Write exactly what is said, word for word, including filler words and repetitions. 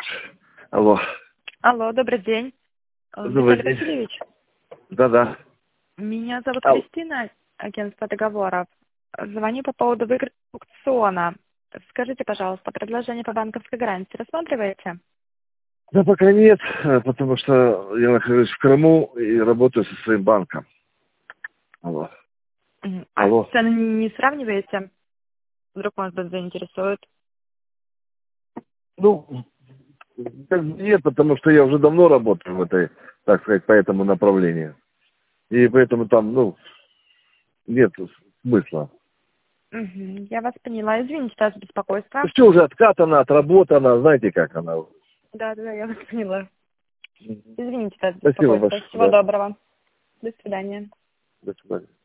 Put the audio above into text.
Алло. Алло, добрый день. Э, Добрый Виталий день. Васильевич, Да-да. меня зовут Алло. Кристина, агентство договоров. Звоню по поводу выигрыша аукциона. Скажите, пожалуйста, предложение по банковской гарантии рассматриваете? Да пока нет, э, потому что я нахожусь в Крыму и работаю со своим банком. Алло. Мгм. А Алло. цены не сравниваете? Вдруг, может быть, заинтересует? Ну, как бы нет, потому что я уже давно работаю в этой, так сказать, по этому направлению. И поэтому там, ну, нет смысла. Мгм. Я вас поняла. Извините за беспокойство. Все уже откатано, отработано, знаете, как она. Да, да, я вас поняла. Мгм. Извините за Спасибо беспокойство. большое. Всего Да. доброго. До свидания. До свидания.